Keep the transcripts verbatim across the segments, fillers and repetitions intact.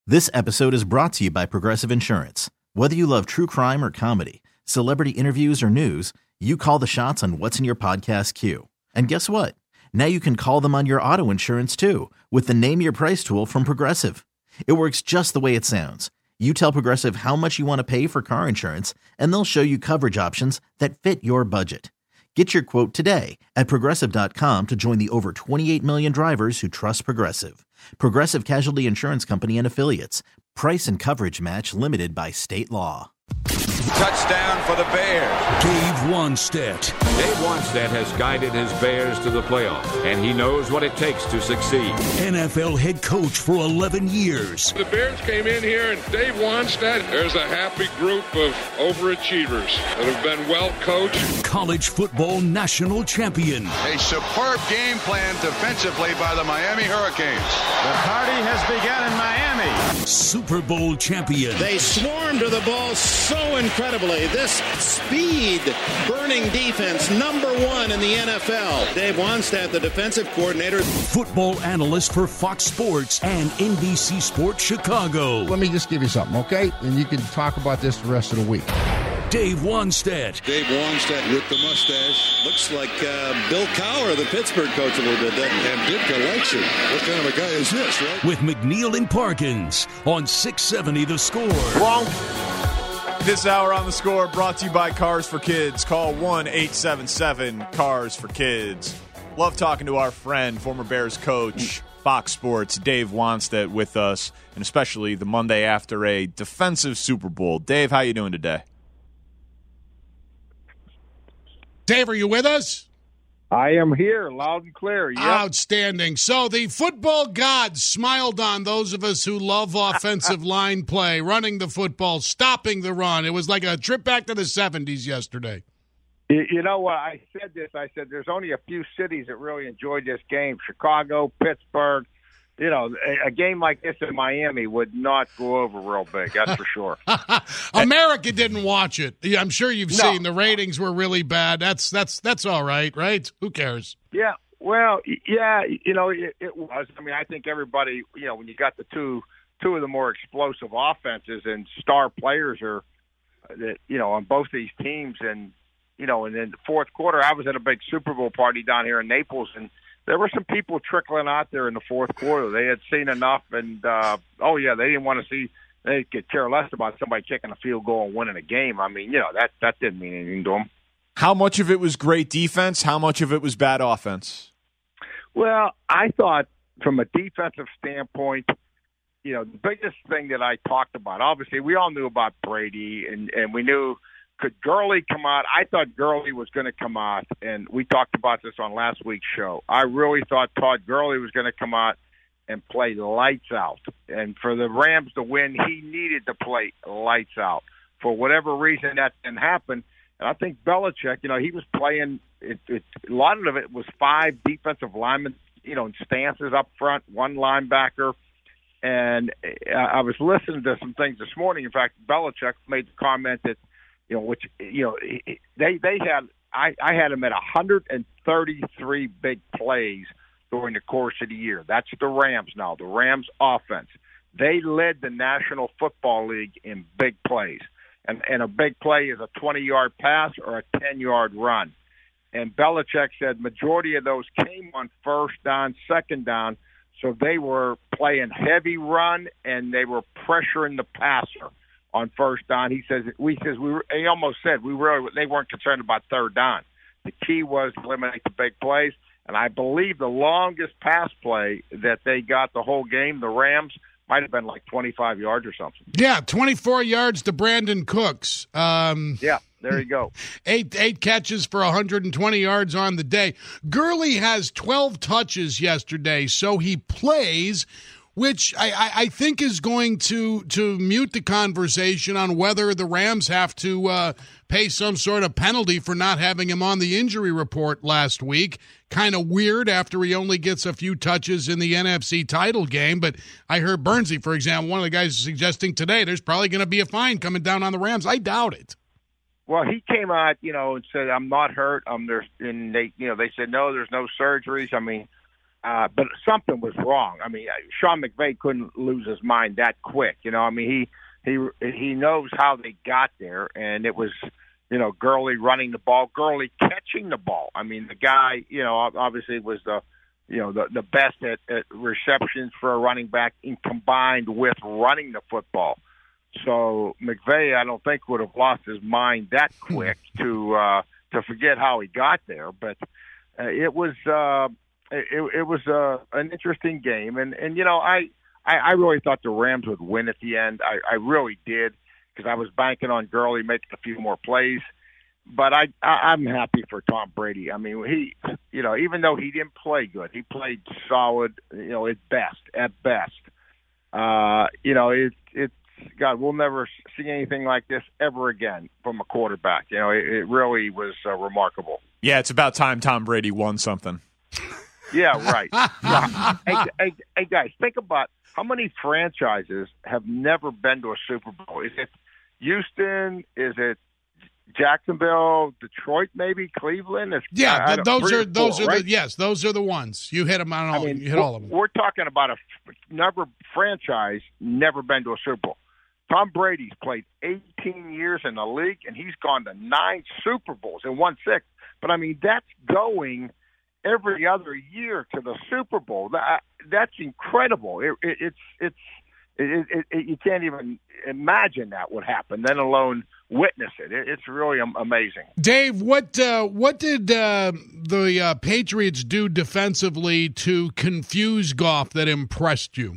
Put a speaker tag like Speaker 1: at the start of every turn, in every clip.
Speaker 1: This episode is brought to you by Progressive Insurance. Whether you love true crime or comedy, celebrity interviews or news, you call the shots on what's in your podcast queue. And guess what? Now you can call them on your auto insurance too with the Name Your Price tool from Progressive. It works just the way it sounds. You tell Progressive how much you want to pay for car insurance, and they'll show you coverage options that fit your budget. Get your quote today at Progressive dot com to join the over twenty-eight million drivers who trust Progressive. Progressive Casualty Insurance Company and Affiliates. Price and coverage match limited by state law.
Speaker 2: Touchdown for the Bears.
Speaker 3: Dave Wannstedt.
Speaker 4: Dave Wannstedt has guided his Bears to the playoffs, and he knows what it takes to succeed.
Speaker 3: N F L head coach for eleven years.
Speaker 5: The Bears came in here, and Dave Wannstedt, there's a happy group of overachievers that have been well coached.
Speaker 3: College football national champion.
Speaker 2: A superb game plan defensively by the Miami Hurricanes.
Speaker 6: The party has begun in Miami.
Speaker 3: Super Bowl champion.
Speaker 6: They swarm to the ball so incredibly. This speed-burning defense, number one in the N F L. Dave Wannstedt, the defensive coordinator.
Speaker 3: Football analyst for Fox Sports and N B C Sports Chicago.
Speaker 7: Let me just give you something, okay? And you can talk about this the rest of the week.
Speaker 3: Dave Wannstedt.
Speaker 8: Dave Wannstedt with the mustache. Looks like uh, Bill Cowher, the Pittsburgh coach, a little bit. That, and Ditka likes him. What kind of a guy is this, right?
Speaker 3: With McNeil and Parkins on six seventy The Score.
Speaker 9: Wrong. This hour on The Score brought to you by Cars for Kids. Call one eight seven seven cars for kids. Love talking to our friend, former Bears coach, Fox Sports, Dave Wannstedt with us, and especially the Monday after a defensive Super Bowl. Dave, how you doing today?
Speaker 10: Dave, are you with us?
Speaker 11: I am here, loud and clear. Yep.
Speaker 10: Outstanding. So the football gods smiled on those of us who love offensive line play, running the football, stopping the run. It was like a trip back to the seventies yesterday.
Speaker 11: You know what? I said this. I said there's only a few cities that really enjoyed this game. Chicago, Pittsburgh. You know, a, a game like this in Miami would not go over real big, that's for sure.
Speaker 10: America didn't watch it. I'm sure you've
Speaker 11: no.
Speaker 10: seen the ratings were really bad. That's that's that's all right, right? Who cares?
Speaker 11: Yeah, well, yeah, you know, it, it was. I mean, I think everybody, you know, when you got the two two of the more explosive offenses and star players are, that you know, on both these teams, and you know, and in the fourth quarter, I was at a big Super Bowl party down here in Naples, and there were some people trickling out there in the fourth quarter. They had seen enough, and, uh, oh, yeah, they didn't want to see – they could care less about somebody kicking a field goal and winning a game. I mean, you know, that, that didn't mean anything to them.
Speaker 9: How much of it was great defense? How much of it was bad offense?
Speaker 11: Well, I thought from a defensive standpoint, you know, the biggest thing that I talked about, obviously we all knew about Brady, and, and we knew – could Gurley come out? I thought Gurley was going to come out, and we talked about this on last week's show. I really thought Todd Gurley was going to come out and play lights out. And for the Rams to win, he needed to play lights out. For whatever reason, that didn't happen. And I think Belichick, you know, he was playing it, it, a lot of it was five defensive linemen, you know, in stances up front, one linebacker. And I was listening to some things this morning. In fact, Belichick made the comment that, you know, which, you know, they, they had, I, I had them at one hundred thirty-three big plays during the course of the year. That's the Rams now, the Rams offense. They led the National Football League in big plays. And, and a big play is a twenty-yard pass or a ten-yard run. And Belichick said majority of those came on first down, second down, so they were playing heavy run and they were pressuring the passer on first down. He says we says we were, he almost said we really they weren't concerned about third down. The key was to eliminate the big plays, and I believe the longest pass play that they got the whole game, the Rams, might have been like twenty-five yards or something.
Speaker 10: Yeah, twenty-four yards to Brandon Cooks. Um,
Speaker 11: yeah, there you go.
Speaker 10: eight eight catches for one hundred twenty yards on the day. Gurley has twelve touches yesterday, so he plays, which I, I, I think is going to, to mute the conversation on whether the Rams have to uh, pay some sort of penalty for not having him on the injury report last week. Kind of weird after he only gets a few touches in the N F C title game. But I heard Bernsey, for example, one of the guys suggesting today there's probably going to be a fine coming down on the Rams. I doubt it.
Speaker 11: Well, he came out, you know, and said, I'm not hurt. Um, there's, and they, you know, they said, no, there's no surgeries. I mean, uh, but something was wrong. I mean, Sean McVay couldn't lose his mind that quick. You know, I mean, he he he knows how they got there, and it was, you know, Gurley running the ball, Gurley catching the ball. I mean, the guy, you know, obviously was the, you know, the the best at, at receptions for a running back, in combined with running the football. So McVay, I don't think, would have lost his mind that quick to uh, to forget how he got there. But uh, it was uh, it, it was uh, an interesting game, and and you know, I, I I really thought the Rams would win at the end. I, I really did, because I was banking on Gurley making a few more plays. But I, I I'm happy for Tom Brady. I mean, he, you know, even though he didn't play good, he played solid. You know, at best, at best. Uh, you know, it it. God, we'll never see anything like this ever again from a quarterback. You know, it, it really was uh, remarkable.
Speaker 9: Yeah, it's about time Tom Brady won something.
Speaker 11: Yeah, right. Yeah. Hey, hey, hey, guys, think about how many franchises have never been to a Super Bowl. Is it Houston? Is it Jacksonville? Detroit? Maybe Cleveland? It's,
Speaker 10: yeah,
Speaker 11: I, I
Speaker 10: those are those
Speaker 11: four,
Speaker 10: are
Speaker 11: right?
Speaker 10: the yes, those are the ones. You hit them on all.
Speaker 11: I mean,
Speaker 10: you hit all of them.
Speaker 11: We're talking about a never franchise never been to a Super Bowl. Tom Brady's played eighteen years in the league, and he's gone to nine Super Bowls and won six. But, I mean, that's going every other year to the Super Bowl. That, that's incredible. It, it, it's it's it, it, it, you can't even imagine that would happen, let alone witness it. it it's really amazing.
Speaker 10: Dave, what uh, what did uh, the uh, Patriots do defensively to confuse Goff that impressed you?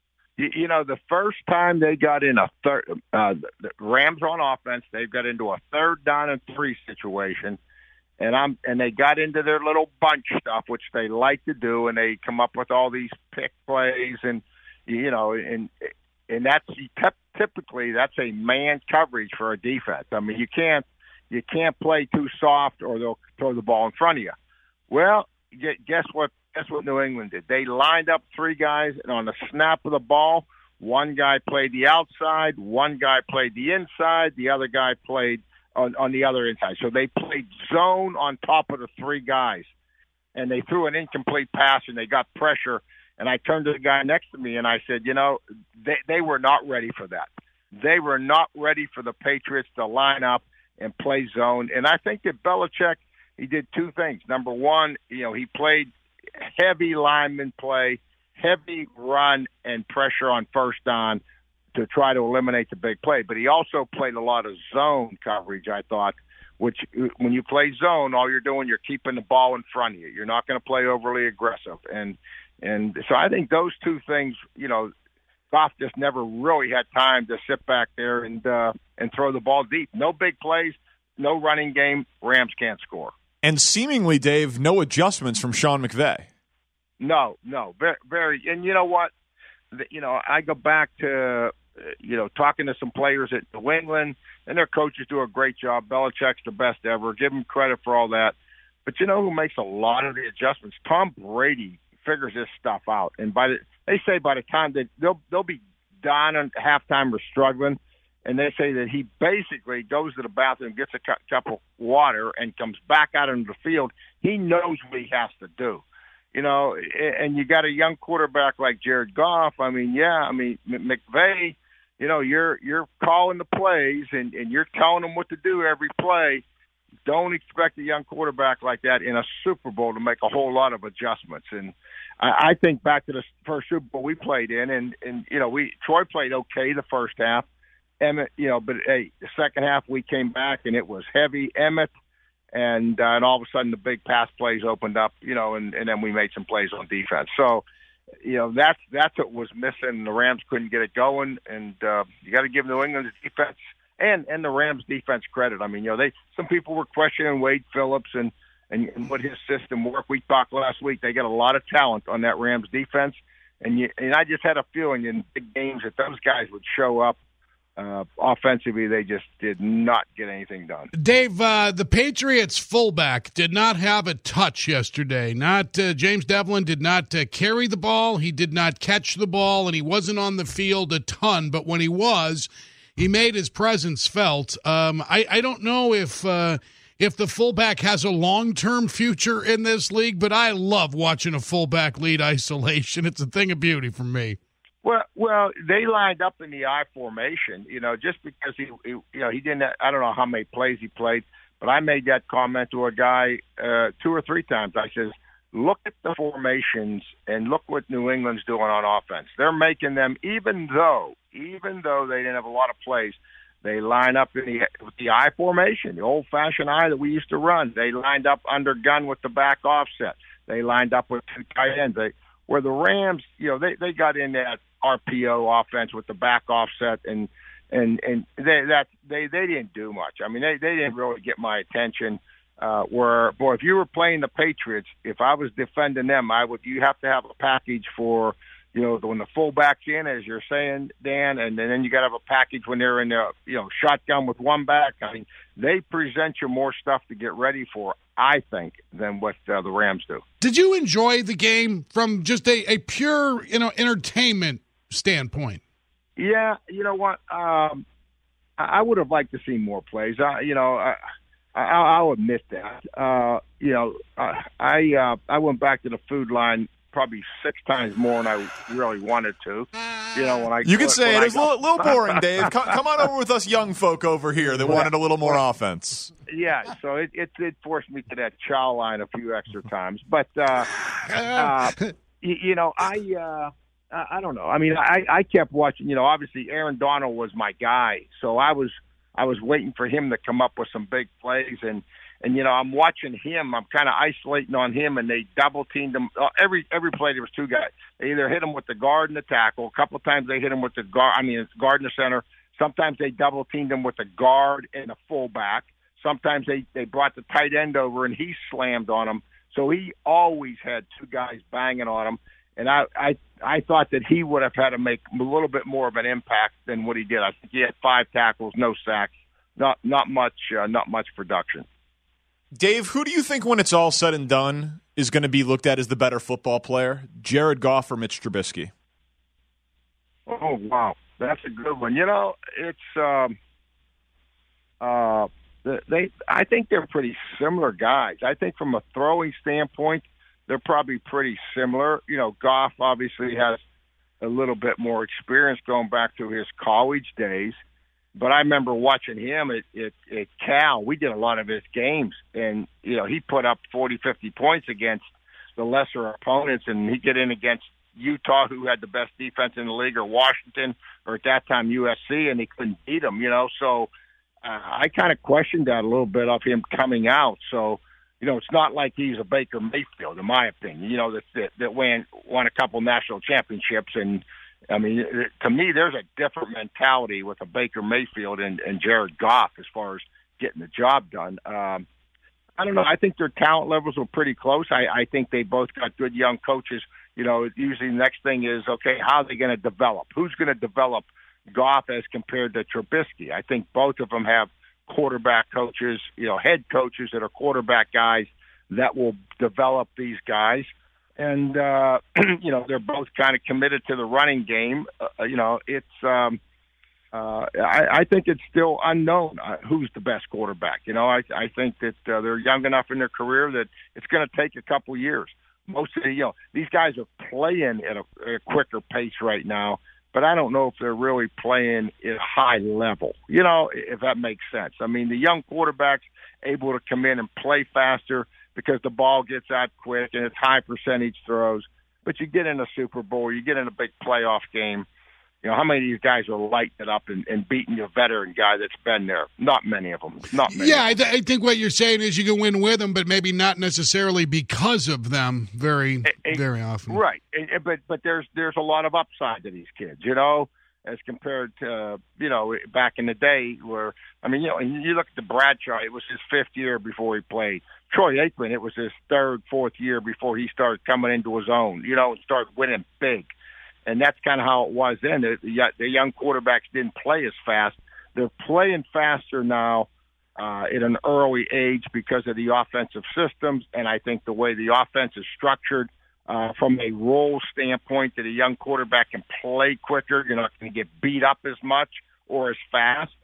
Speaker 11: You know, the first time they got in a third, uh, the Rams on offense, they got into a third down and three situation, and I'm and they got into their little bunch stuff, which they like to do, and they come up with all these pick plays, and you know, and and that's typically that's a man coverage for a defense. I mean, you can't you can't play too soft, or they'll throw the ball in front of you. Well, guess what? That's what New England did. They lined up three guys, and on the snap of the ball, one guy played the outside, one guy played the inside, the other guy played on, on the other inside. So they played zone on top of the three guys, and they threw an incomplete pass, and they got pressure. And I turned to the guy next to me, and I said, you know, they, they were not ready for that. They were not ready for the Patriots to line up and play zone. And I think that Belichick, he did two things. Number one, you know, he played heavy lineman play, heavy run and pressure on first down to try to eliminate the big play. But he also played a lot of zone coverage, I thought, which when you play zone, all you're doing, you're keeping the ball in front of you. You're not going to play overly aggressive. And and so I think those two things, you know, Goff just never really had time to sit back there and uh, and throw the ball deep. No big plays, no running game. Rams can't score.
Speaker 9: And seemingly, Dave, no adjustments from Sean McVay.
Speaker 11: No, no, very, very. And you know what? You know, I go back to, you know, talking to some players at New England, and their coaches do a great job. Belichick's the best ever. Give him credit for all that. But you know who makes a lot of the adjustments? Tom Brady figures this stuff out. And by the, they say by the time that they'll they'll be done at halftime or struggling, and they say that he basically goes to the bathroom, gets a cup of water, and comes back out into the field. He knows what he has to do. You know, and you got a young quarterback like Jared Goff. I mean, yeah, I mean, McVay, you know, you're you're calling the plays, and, and you're telling them what to do every play. Don't expect a young quarterback like that in a Super Bowl to make a whole lot of adjustments. And I, I think back to the first Super Bowl we played in, and, and you know, we Troy played okay the first half. Emmett, you know, but hey, the second half we came back, and it was heavy Emmett. And, uh, and all of a sudden the big pass plays opened up, you know, and, and then we made some plays on defense. So, you know, that's that's what was missing. The Rams couldn't get it going, and uh, you got to give New England's defense and, and the Rams defense credit. I mean, you know, they some people were questioning Wade Phillips and, and, and what his system worked. We talked last week. They got a lot of talent on that Rams defense, and you, and I just had a feeling in big games that those guys would show up. Uh, offensively, they just did not get anything done.
Speaker 10: Dave, uh, the Patriots fullback did not have a touch yesterday. Not uh, James Devlin did not uh, carry the ball. He did not catch the ball, and he wasn't on the field a ton. But when he was, he made his presence felt. Um, I, I don't know if uh, if the fullback has a long-term future in this league, but I love watching a fullback lead isolation. It's a thing of beauty for me.
Speaker 11: Well, well, they lined up in the I formation, you know, just because he, he you know, he didn't. I don't know how many plays he played, but I made that comment to a guy uh, two or three times. I says, look at the formations and look what New England's doing on offense. They're making them, even though, even though they didn't have a lot of plays. They line up in the, with the I formation, the old-fashioned I that we used to run. They lined up under gun with the back offset. They lined up with two tight ends. They, where the Rams, you know, they, they got in that R P O offense with the back offset, and and and they that they they didn't do much. I mean, they they didn't really get my attention. Uh, where boy, if you were playing the Patriots, if I was defending them, I would. You have to have a package for. You know, when the fullback's in, as you're saying, Dan, and, and then you got to have a package when they're in the, you know, shotgun with one back. I mean, they present you more stuff to get ready for, I think, than what uh, the Rams do.
Speaker 10: Did you enjoy the game from just a, a pure, you know, entertainment standpoint?
Speaker 11: Yeah, you know what? Um, I would have liked to see more plays. I, you know, I, I, I'll admit that. Uh, you know, I I, uh, I went back to the food line probably six times more than I really wanted to. You know, when I
Speaker 9: you can say it. It was a little, little boring, Dave. Come, come on over with us young folk over here that wanted a little more offense.
Speaker 11: Yeah, so it, it did force me to that chow line a few extra times. But, uh, uh, you, you know, I uh, I don't know. I mean, I, I kept watching. You know, obviously Aaron Donald was my guy, so I was I was waiting for him to come up with some big plays. And, And, you know, I'm watching him. I'm kind of isolating on him, and they double-teamed him. Every every play, there was two guys. They either hit him with the guard and the tackle. A couple of times they hit him with the guard. I mean, it's guard and the center. Sometimes they double-teamed him with the guard and the fullback. Sometimes they, they brought the tight end over, and he slammed on him. So he always had two guys banging on him. And I, I, I thought that he would have had to make a little bit more of an impact than what he did. I think he had five tackles, no sacks, not not much, uh, not much production.
Speaker 9: Dave, who do you think, when it's all said and done, is going to be looked at as the better football player, Jared Goff or Mitch Trubisky?
Speaker 11: Oh, wow. That's a good one. You know, it's um, uh, they. I think they're pretty similar guys. I think from a throwing standpoint, they're probably pretty similar. You know, Goff obviously has a little bit more experience going back to his college days. But I remember watching him at, at, at Cal. We did a lot of his games, and, you know, he put up forty, fifty points against the lesser opponents, and he'd get in against Utah, who had the best defense in the league, or Washington, or at that time U S C, and he couldn't beat them, you know. So uh, I kind of questioned that a little bit of him coming out. So, you know, it's not like he's a Baker Mayfield, in my opinion, you know, that, that, that won, won a couple national championships. And, I mean, to me, there's a different mentality with a Baker Mayfield and, and Jared Goff as far as getting the job done. Um, I don't know. I think their talent levels were pretty close. I, I think they both got good young coaches. You know, usually the next thing is, okay, how are they going to develop? Who's going to develop Goff as compared to Trubisky? I think both of them have quarterback coaches, you know, head coaches that are quarterback guys that will develop these guys. And, uh, you know, they're both kind of committed to the running game. Uh, you know, it's um, uh, I, I think it's still unknown uh, who's the best quarterback. You know, I, I think that uh, they're young enough in their career that it's going to take a couple years. Most of the, you know, these guys are playing at a, a quicker pace right now, but I don't know if they're really playing at a high level, you know, if that makes sense. I mean, the young quarterback's able to come in and play faster because the ball gets out quick and it's high percentage throws. But you get in a Super Bowl, you get in a big playoff game, you know, how many of these guys are lighting it up and, and beating your veteran guy that's been there? Not many of them. Not many.
Speaker 10: Yeah, I, th- I think what you're saying is you can win with them, but maybe not necessarily because of them very, it, very often.
Speaker 11: Right. It, but but there's there's a lot of upside to these kids, you know, as compared to, you know, back in the day where, I mean, you know, and you look at the Bradshaw, it was his fifth year before he played. Troy Aikman, it was his third, fourth year before he started coming into his own, you know, and started winning big. And that's kind of how it was then. The, the young quarterbacks didn't play as fast. They're playing faster now uh, at an early age because of the offensive systems, and I think the way the offense is structured uh, from a role standpoint that a young quarterback can play quicker. You're not going to get beat up as much or as fast.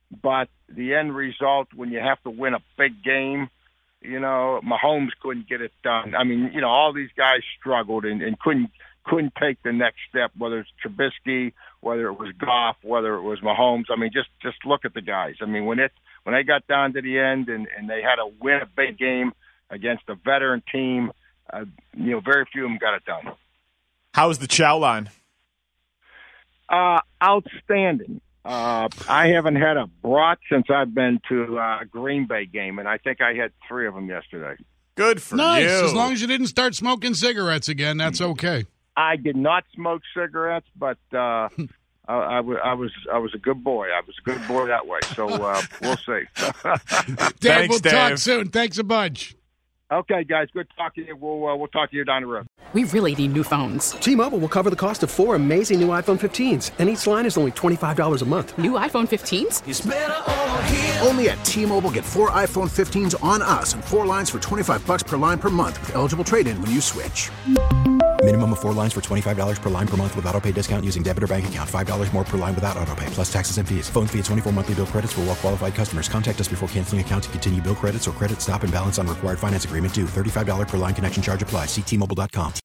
Speaker 11: but the end result, when you have to win a big game, you know, Mahomes couldn't get it done. I mean, you know, all these guys struggled and, and couldn't couldn't take the next step, whether it's Trubisky, whether it was Goff, whether it was Mahomes. I mean, just just look at the guys. I mean, when it when they got down to the end and, and they had to win a big game against a veteran team, uh, you know, very few of them got it done.
Speaker 9: How's the chow line?
Speaker 11: Uh, outstanding. Uh, I haven't had a brat since I've been to a Green Bay game, and I think I had three of them yesterday.
Speaker 9: Good for
Speaker 10: nice.
Speaker 9: you.
Speaker 10: As long as you didn't start smoking cigarettes again, that's okay.
Speaker 11: I did not smoke cigarettes, but uh, I, I, w- I was I was a good boy. I was a good boy that way. So uh, we'll see.
Speaker 10: Dave,
Speaker 9: Thanks,
Speaker 10: we'll
Speaker 9: Dave.
Speaker 10: talk soon. Thanks a bunch.
Speaker 11: Okay, guys. Good talking to you. We'll uh, we'll talk to you down the road.
Speaker 12: We really need new phones.
Speaker 13: T-Mobile will cover the cost of four amazing new iPhone fifteens, and each line is only twenty-five dollars a month.
Speaker 12: New iPhone fifteens?
Speaker 14: It's better over here. Only at T-Mobile, get four iPhone fifteens on us and four lines for twenty-five bucks per line per month with eligible trade-in when you switch.
Speaker 15: Minimum of four lines for twenty-five dollars per line per month with autopay discount using debit or bank account. five dollars more per line without autopay, plus taxes and fees. Phone fee at twenty-four monthly bill credits for well-qualified customers. Contact us before canceling account to continue bill credits or credit stop and balance on required finance agreement due. thirty-five dollars per line connection charge applies. See T Mobile dot com.